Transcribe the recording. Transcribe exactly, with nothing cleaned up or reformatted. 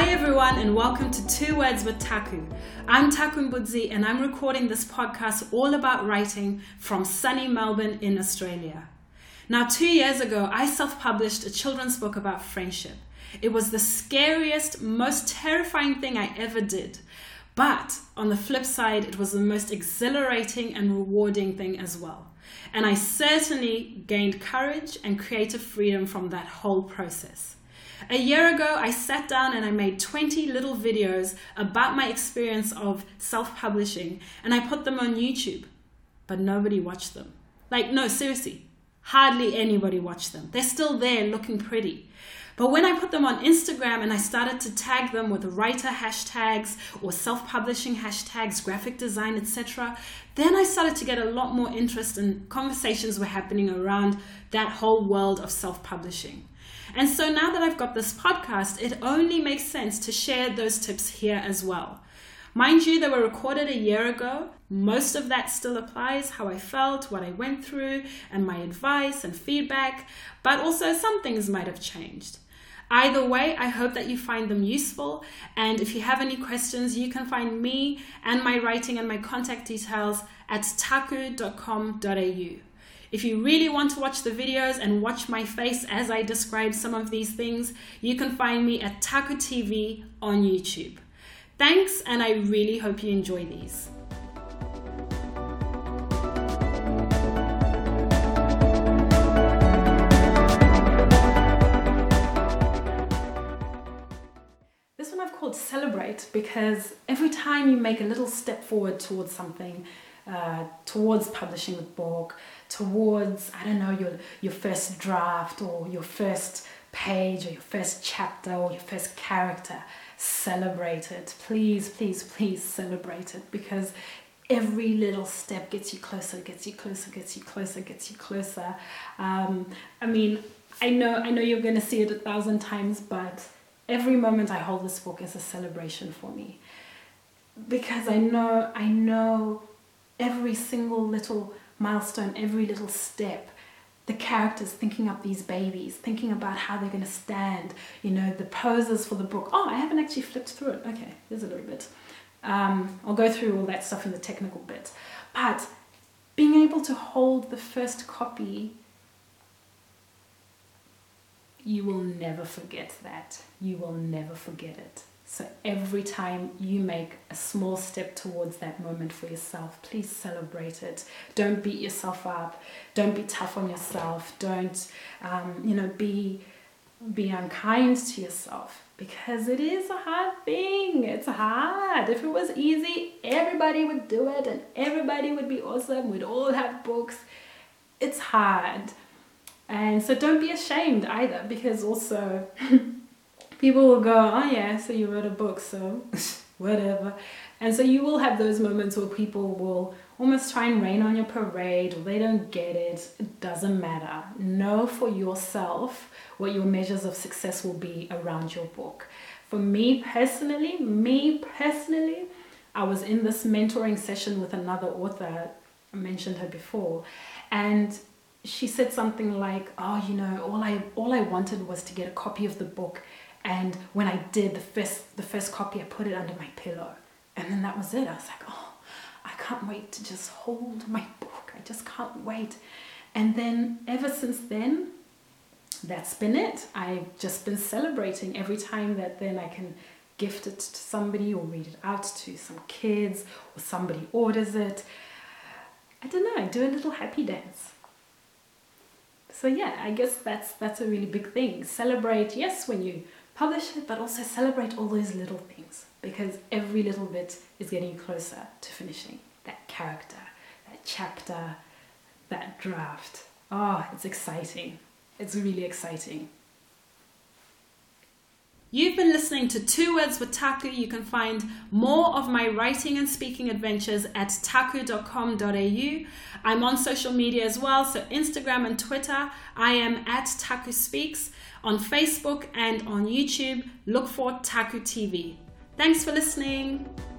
Hi everyone and welcome to Two Words with Taku. I'm Taku Mbudzi and I'm recording this podcast all about writing from sunny Melbourne in Australia. Now two years ago I self-published a children's book about friendship. It was the scariest, most terrifying thing I ever did. But on the flip side, it was the most exhilarating and rewarding thing as well. And I certainly gained courage and creative freedom from that whole process. A year ago, I sat down and I made twenty little videos about my experience of self-publishing, and I put them on YouTube, but nobody watched them. Like, no, seriously, hardly anybody watched them. They're still there looking pretty. But when I put them on Instagram and I started to tag them with writer hashtags or self-publishing hashtags, graphic design, et cetera, then I started to get a lot more interest and conversations were happening around that whole world of self-publishing. And so now that I've got this podcast, it only makes sense to share those tips here as well. Mind you, they were recorded a year ago. Most of that still applies, how I felt, what I went through, and my advice and feedback, but also some things might have changed. Either way, I hope that you find them useful, and if you have any questions, you can find me and my writing and my contact details at taku dot com dot a u. If you really want to watch the videos and watch my face as I describe some of these things, you can find me at Taku T V on YouTube. Thanks, and I really hope you enjoy these. This one I've called Celebrate because every time you make a little step forward towards something, uh, towards publishing a book, towards, I don't know, your, your first draft or your first page or your first chapter or your first character, celebrate it. Please, please, please celebrate it, because every little step gets you closer, gets you closer, gets you closer, gets you closer. Um, I mean, I know, I know you're going to see it a thousand times, but every moment I hold this book is a celebration for me, because I know, I know every single little milestone, every little step, the characters thinking up these babies, thinking about how they're going to stand, you know, the poses for the book. Oh, I haven't actually flipped through it. Okay, there's a little bit. Um, I'll go through all that stuff in the technical bit. But being able to hold the first copy, you will never forget that. You will never forget it. So every time you make a small step towards that moment for yourself, please celebrate it. Don't beat yourself up. Don't be tough on yourself. Don't, um, you know, be, be unkind to yourself, because it is a hard thing. It's hard. If it was easy, everybody would do it and everybody would be awesome. We'd all have books. It's hard. And so don't be ashamed either, because also people will go, oh yeah, so you wrote a book, so whatever. And so you will have those moments where people will almost try and rain on your parade, or they don't get it. It doesn't matter. Know for yourself what your measures of success will be around your book. For me personally, me personally, I was in this mentoring session with another author. I mentioned her before. And she said something like, oh, you know, all I, all I wanted was to get a copy of the book. And when I did the first, the first copy, I put it under my pillow. And then that was it. I was like, oh, I can't wait to just hold my book. I just can't wait. And then ever since then, that's been it. I've just been celebrating every time that then I can gift it to somebody or read it out to some kids, or somebody orders it. I don't know, I do a little happy dance. So yeah, I guess that's that's a really big thing. Celebrate, yes, when you publish it, but also celebrate all those little things, because every little bit is getting you closer to finishing that character, that chapter, that draft. Oh, it's exciting. It's really exciting. You've been listening to Two Words with Taku. You can find more of my writing and speaking adventures at taku dot com dot a u. I'm on social media as well, so Instagram and Twitter, I am at Taku Speaks. On Facebook and on YouTube, look for Taku T V. Thanks for listening.